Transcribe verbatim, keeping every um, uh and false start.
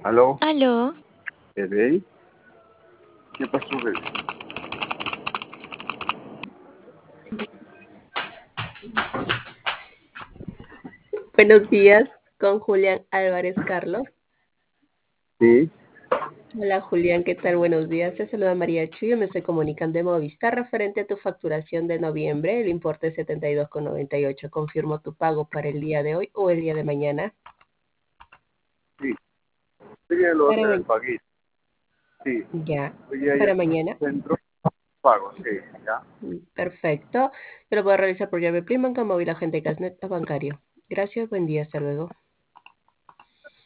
¿Aló? Aló, ¿Bebé? ¿Qué pasó, bebé? Buenos días, con Julián Álvarez Carlos. Sí, Hola Julián, ¿qué tal? Buenos días. Te saluda María Chuyo. Me estoy comunicando de Movistar referente a tu facturación de noviembre. El importe es setenta y dos con noventa y ocho. Confirmo tu pago para el día de hoy o el día de mañana. sí. Hoy día lo Para otro ma- el paguito. Sí. ya, Hoy día ya para mañana. centro pago, sí, ya. Mm, Perfecto. Yo lo puedo realizar por llave prima, móvil, agente Casnet o bancario. Gracias, buen día, hasta luego.